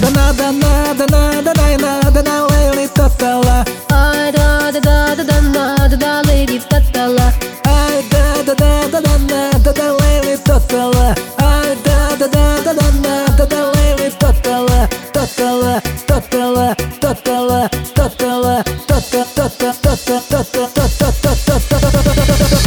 lady tatala. Ai da da da da da da da da lady tatala. Ai da da da da da da lady tatala. Ai da da da da da lady tatala. Tatala, tatala, tatala, tatala, tatala, tatala, tatala.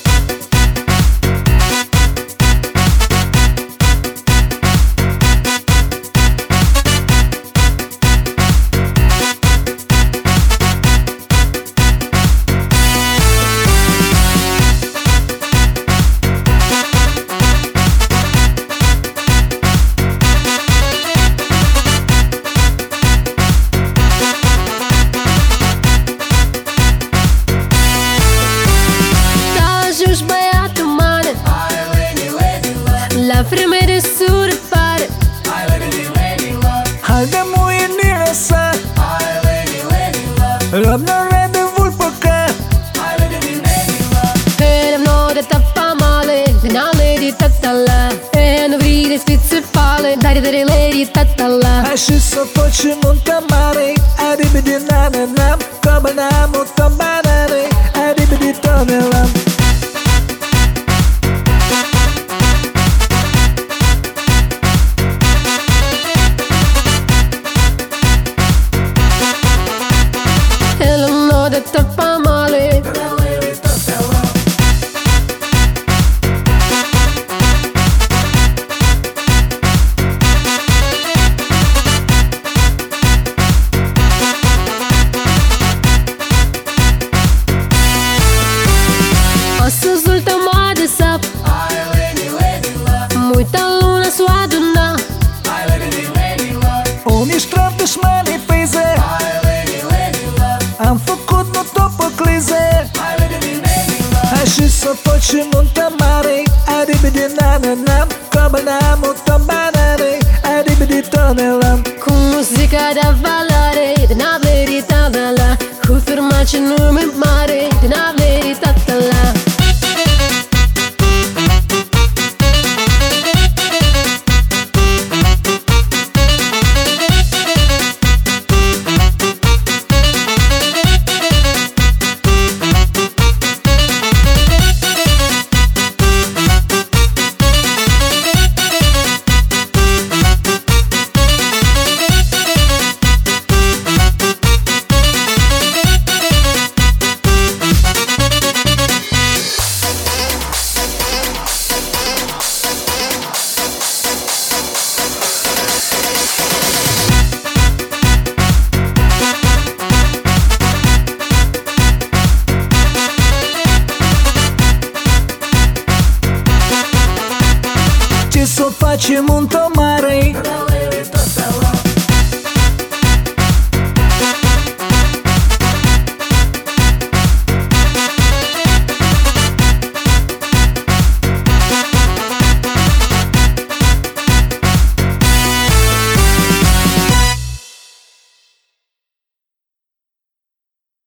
La vreme de surpare. Haide muinire sa. Răbnare de vulpăcă. Vedem noi de tapa male, de na lady tatala. E nu vrei de spițe pale, dar de lady tatala. Și să faci nuntă mare. Adibi din anenam, căbănam o tombanare. Adibi din tonelam. De tapa male. Astăzi ultima de sap. Muita luna s-o aduna. Unii straf dușmanii păize. Am făcut nu după clize. Hai și să faci nuntă mare. Adibi din anenam, căbănam o tombanare. Adibi din tonelam. Cu muzica de valoare, de na lady tatala. Cu firma ce nume mare, de na